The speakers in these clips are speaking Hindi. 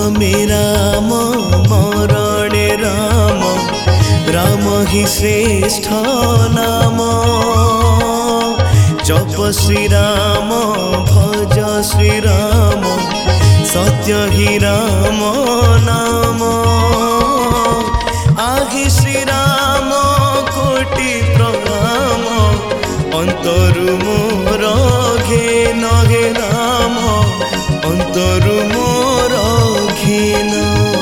जन्मे राम मरणे राम, राम ही श्रेष्ठ नाम। जप श्री राम भज श्री राम, सत्य ही राम नाम। आहि श्री राम कोटि प्रणाम, अंतरु मोर घेन हे राम, अंतरु मोर घेन।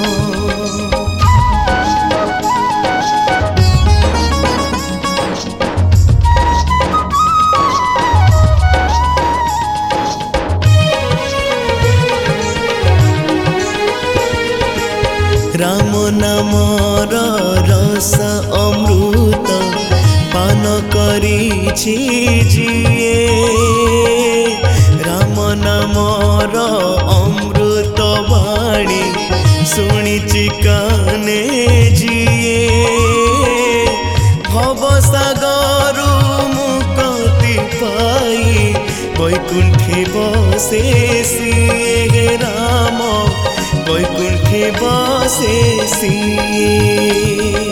राम नामर रस अमृत, पान करिछि जिए। राम नामर अमृत बाणी, शुणिछि काने जिए। भव सागरु मुक्ति पाई, वैकुंठे बसे सिए राम, वैकुंठे बसे सिए।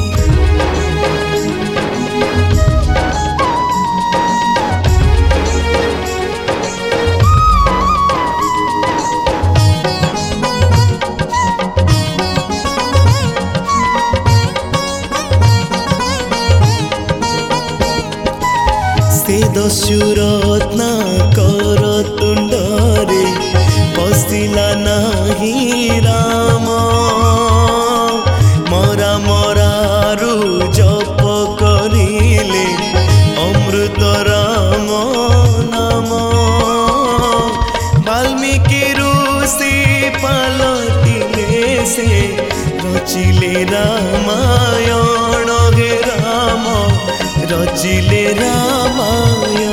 से दस्युरत्ना कर तुंडरे, बसिला नाही राम। मरा मरारु जप करिले, अमृत राम नाम। वाल्मीकि ऋषि पलटिले से, रचिले रामायण हे राम, रचिले रामायण।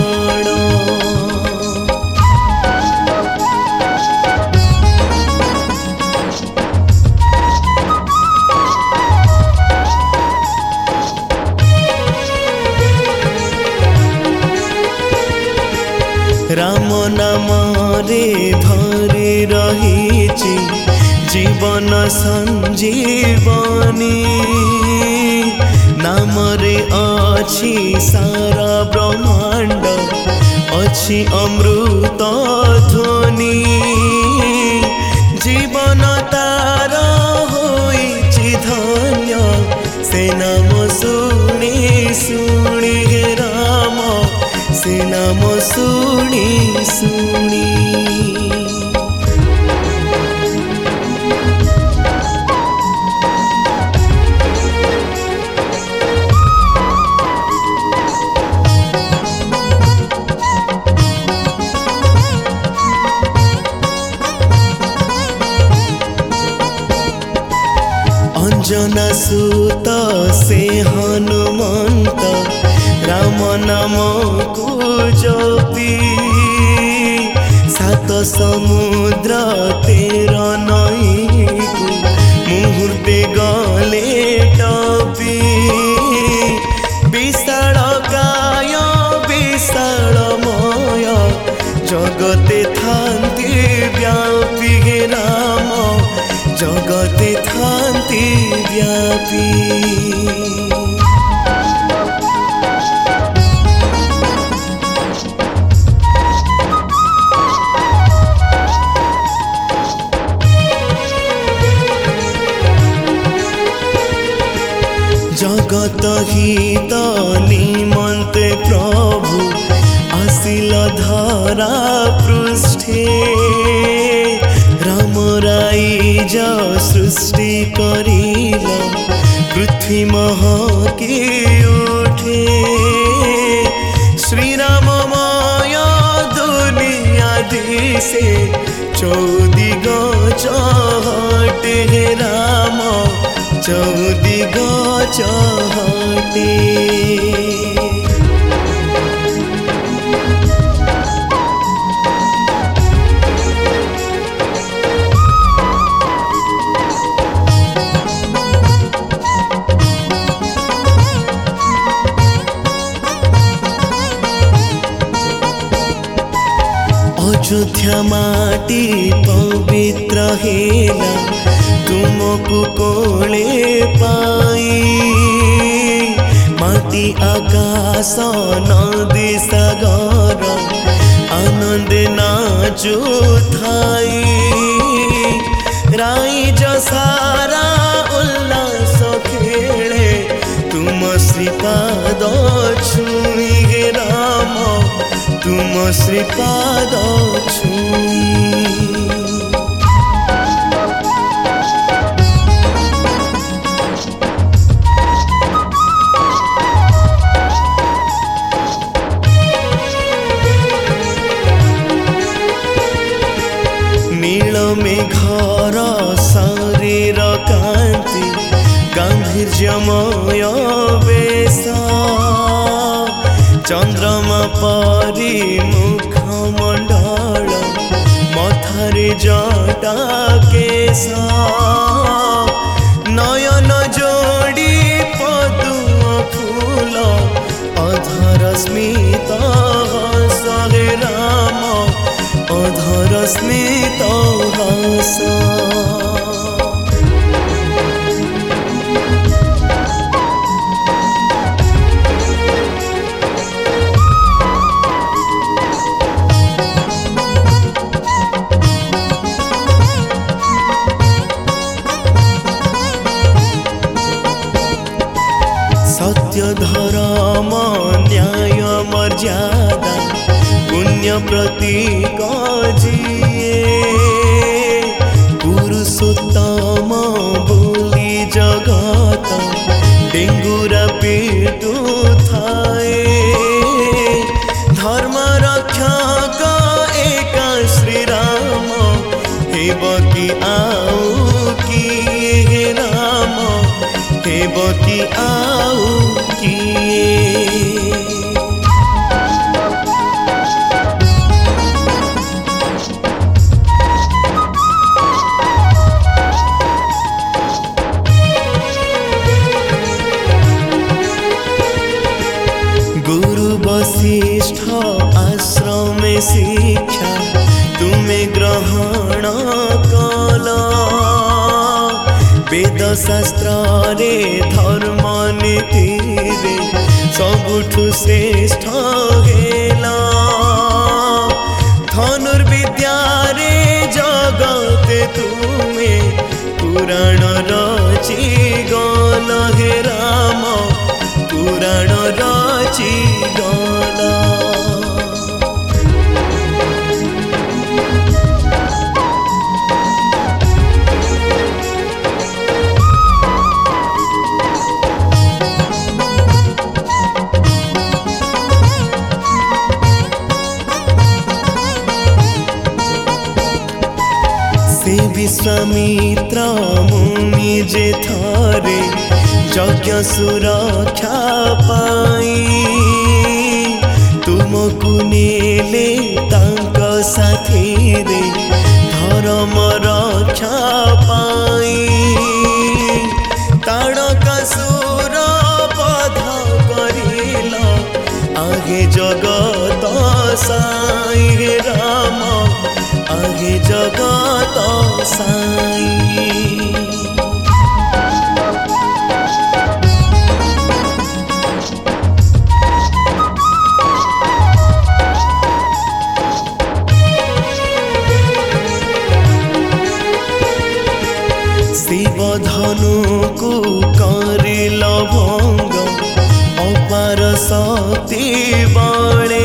राम नाम रे भरि रहिछि, जीवन संजीवनी। नाम रे अछि सारा ब्रह्मांड, अछि अमृत ध्वनि। जीवन तार होइछि धन्य, से नाम शुणी शुणी हे राम, से नाम शुणी शुणी। अंजना सुत से हनुमंत, राम नाम को जपी। सात समुद्र 13 नई को, मुहूर्ते गले टपी। विशाल काय विशालमय, जगते थांती व्यापी हे राम, जगते थांती व्यापी। जगत हित निमन्ते प्रभु, आसिल धरा पृष्ठे। राम राइज सृष्टि करिला, पृथ्वी महकी उठे। श्री राममय दुनिया दिसे, चौदिग चहटे हे राम, चौदिग चहटे। अयोध्या माटी पवित्र हेला तुमको कोले पाई माटी आकाश नदी सागर आनंद नाचु थाई राइज सारा उल्लास खेले तुम श्रीपाद छुई हे राम तुम श्रीपाद छुई। नील मेघर शरीर कांति गांधीर्यमय वेश चंद्रमा परी मुखमंडल मथारे जटा केश नयन जोड़ी पदुम फूल अधर स्मित हस हे राम अधर स्मित हस। सत्य धर्म न्याय मर्यादा पुण्य प्रतीक जिए पुरुषोत्तम बोली जगत डेंगुरा पीटू थाए धर्म रक्षक एक श्री राम हेब कि आउ किए हे राम हेब कि आउ किए। गुरु वशिष्ठ आश्रम शिक्षा तुम्हें ग्रहण कल वेद शास्त्र रे धर्म नीति रे सबुठु श्रेष्ठ हेला धनुर्विद्या रे जगते तुम्हें पुराण रची गल हे राम पुराण रची गल। से विश्वामित्र मुनि जे थारे यज्ञ सुरक्षा पाई तुमको नेले तांक साथी रे धर्म रक्षा पाई ताड़कासुर बध करिल आगे जगत साई हे राम आगे जगत साई। शिव धनु को करिल भंग अपार शक्ति बले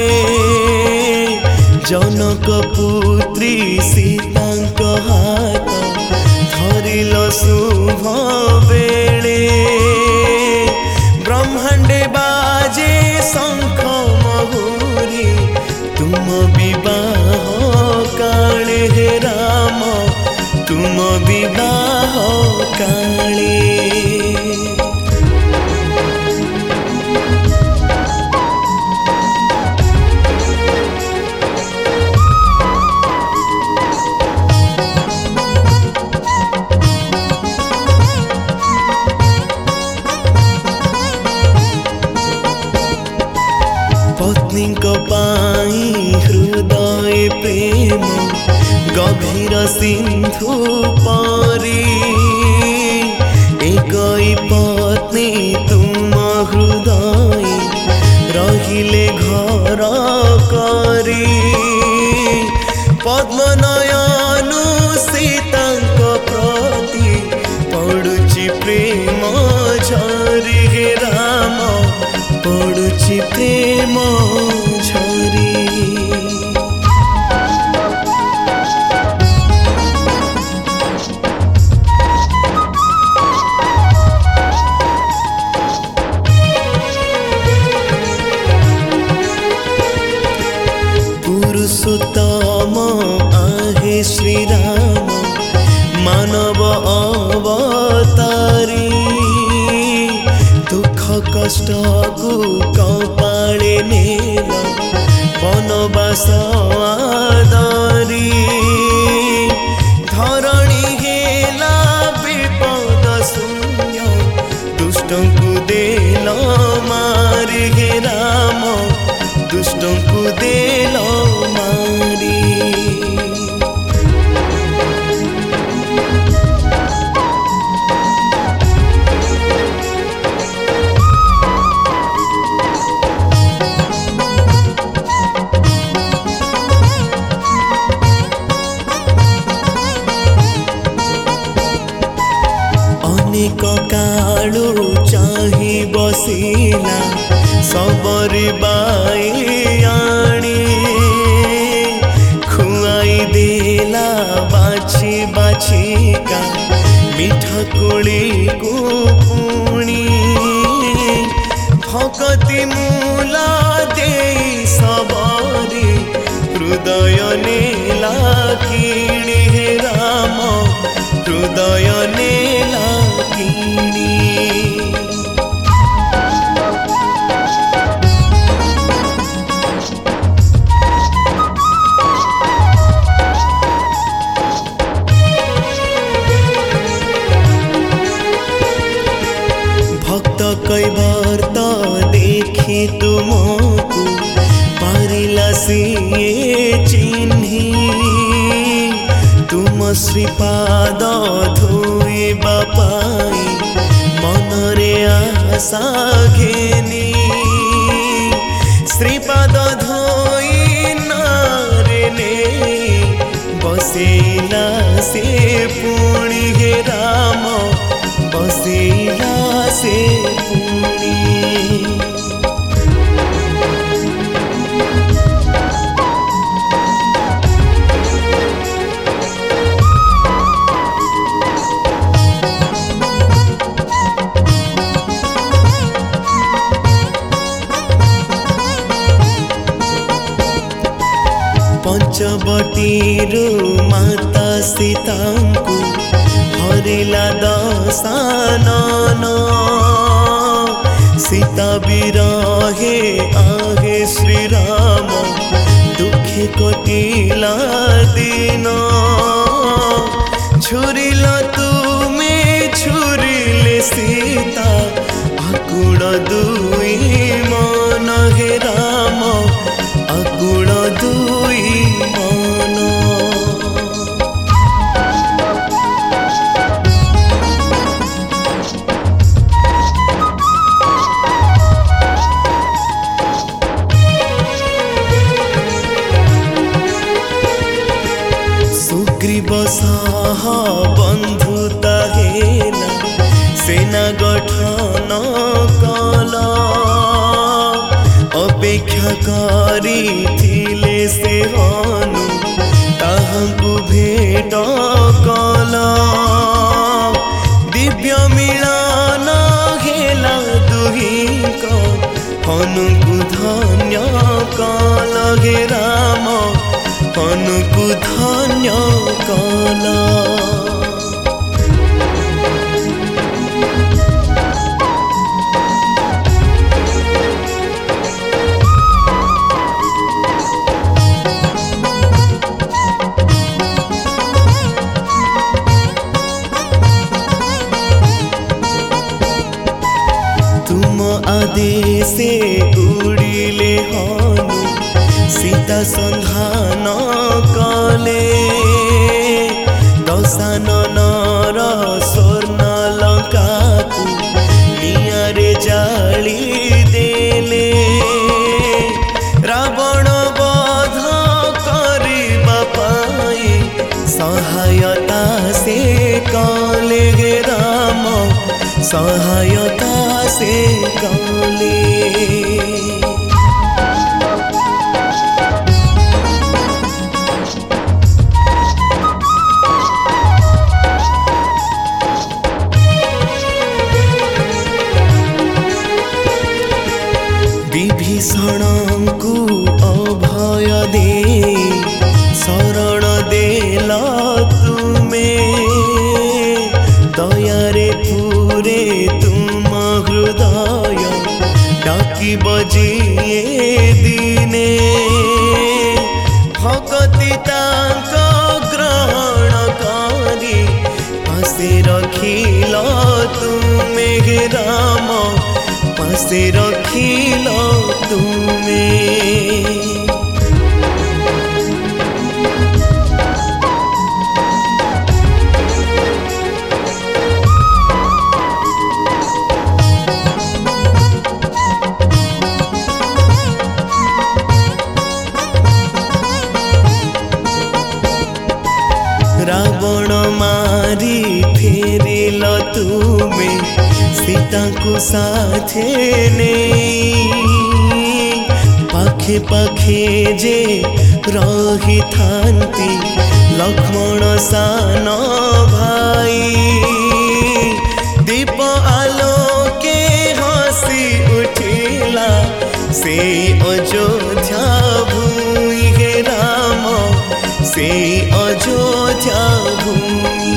जनक पुत्री सीतांक हाथ धरिल शुभ बेले ब्रह्मांडे बाजे शंख महुरी तुम विवाह काले हे राम तुम विवाह काले। पत्नी को पाई हृदय प्रेम सिंधु पारी एकई पत्नी तुम हृदय रहिले घर करी पद्मनयनु सीतांक प्रति पड़ुची प्रेम झरी हे राम पड़ुची प्रेम झरी। पुरुषोत्तम आहे श्री राम मानव अवतारी दुख कष्ट को कपाळे नेला वनवास आदरी धरणी हेला विपद शून्य दुष्ट को देल मारी हे राम दुष्ट को देल मारी। अनेक कालू चाही बसिला सबरी बाई आनी खुआई देला बाछी बाछी का मीठा कोली को पुणी भक्ति मूला दे सबरी हृदय नेला किणी हे राम हृदय नेला किणी। भक्त कैवर्त देखी तुमको पारिला सिए चिन्ही तुम श्रीपाद धोइबा पाई मनरे आशा घेनी श्रीपाद धोई नारे ने बसेला से पुणी हे राम बसेला से पुणी। पंचवटीरु माता सीतांकु हरिला दशानन सीता विरहे आहे श्री राम दुखे कटिला दिन छुरिला तुमे छुरिले सीता आकुल दुई मन हे राम आकुल दुई मन। सुग्रीव सह बंधुता हेला सेना गठन कला अपेक्षा करिथिले से हनु ताहांकु भेट कला दिव्य मिलन हेला दुहिंक हनुकु धन्य कल हे राम हनुकु धन्य कल। तुम आदेशे उड़िले हनु सीता संधान कले दशाननर स्वर्ण लंका को नियारे जाली देले रावण वध करिबा पाई सहायता से कले गे राम सहायता से कले। विभीषण को अभय दे शरण देला तुमे दयारे पूरे तुम हृदय डाकी बजिए दिने भगति तांक ग्रहण करी पासे रखिल तुमे राम पासे रखिल तुमे। रावण मारी फेरिल तुमे सीता को साथे नहीं पाखे पाखे जे रही थांती लक्ष्मण सान भाई दीप आलोके हसी उठिला से अयोध्या भूमि हे राम से अयोध्या भूमि।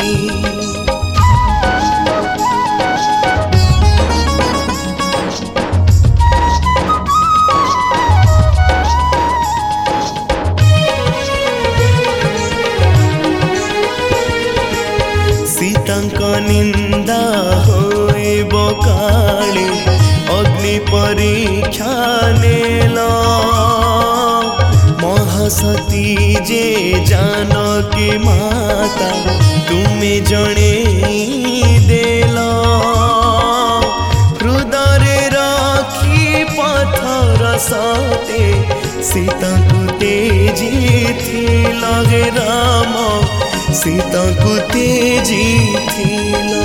सीतांक निंदा होइब काले अग्नि परीक्षा नेला महासती जे जानकी माता तुम्हें जणे देला हृदय रखी पत्थर साथे सीता को तेजी थी लगे राम सीता को तेजी थिला।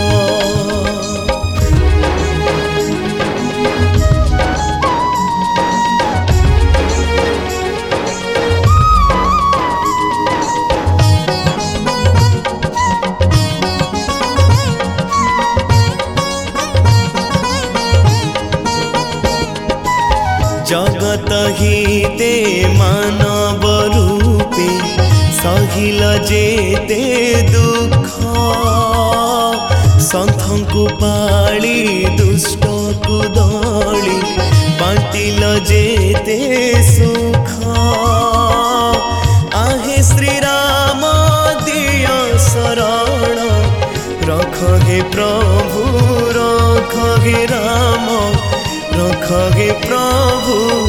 जगत हिते मानव रूपे सहिल जेते दुख संथ को पाली दुष्ट को दली बांटिल जेते सुख आहे श्री राम दिया शरण रख हे प्रभु रख हे राम रख हे प्रभु।